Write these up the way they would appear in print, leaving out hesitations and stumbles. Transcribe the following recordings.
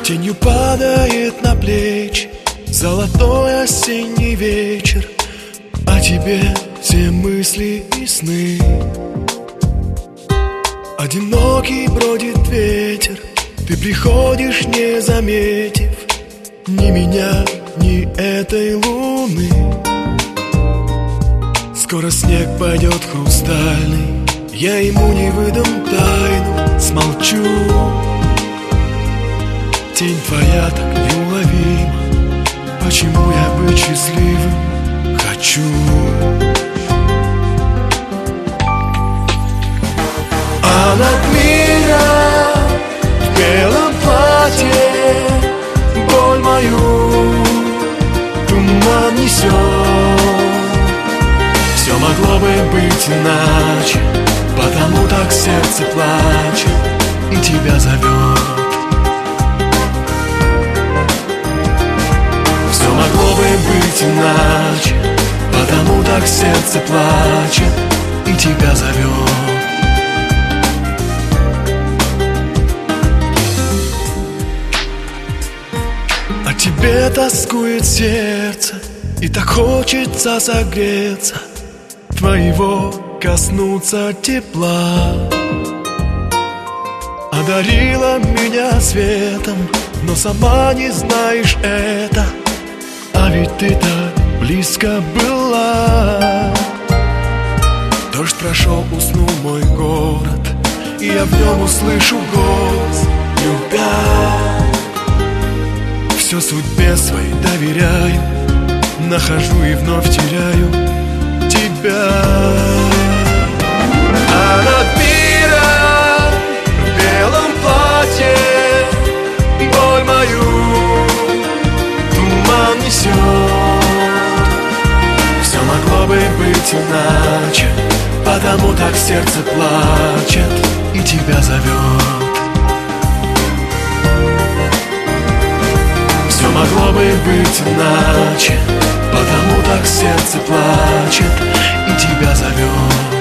Тенью падает на плечи золотой осенний вечер, о тебе все мысли и сны. Одинокий бродит ветер, ты приходишь, не заметив ни меня, ни этой луны. Скоро снег пойдет хрустальный, я ему не выдам тайну, смолчу. Тень твоя так неуловима, почему я быть счастливым хочу? А над миром в белом платье боль мою туман несет. Все могло бы быть иначе, потому так сердце плачет и тебя зовет. Все могло бы быть иначе, потому так сердце плачет и тебя зовет. О тебе тоскует сердце, и так хочется согреться, твоего коснуться тепла. Одарила меня светом, но сама не знаешь это, а ведь ты так близко была. Дождь прошел, уснул мой город, и я в нем услышу голос любя. Все судьбе своей доверяю, нахожу и вновь теряю тебя. А над миром в белом платье боль мою туман несет. Все могло бы быть иначе, потому так сердце плачет и тебя зовет. Все могло бы быть иначе, потому так сердце плачет и тебя зовет.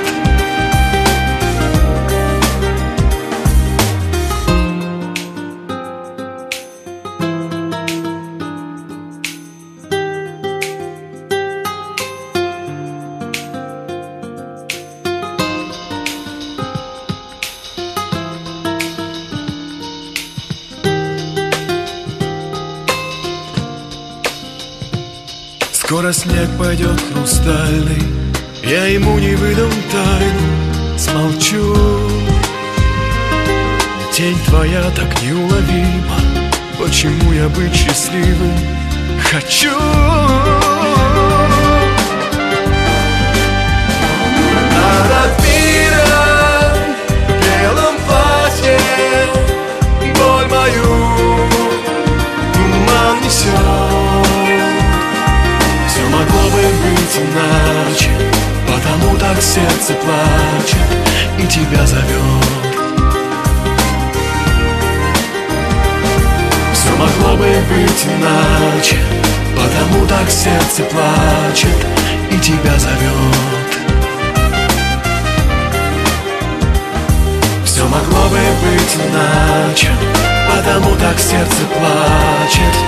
Скоро снег пойдет хрустальный, я ему не выдам тайну, смолчу. Тень твоя так неуловима, почему я быть счастливым хочу? А над миром в белом платье боль мою туман несет. Могло бы быть иначе, потому так сердце плачет и тебя зовет. Все могло бы быть иначе, потому так сердце плачет и тебя зовет. Все могло бы быть иначе, потому так сердце плачет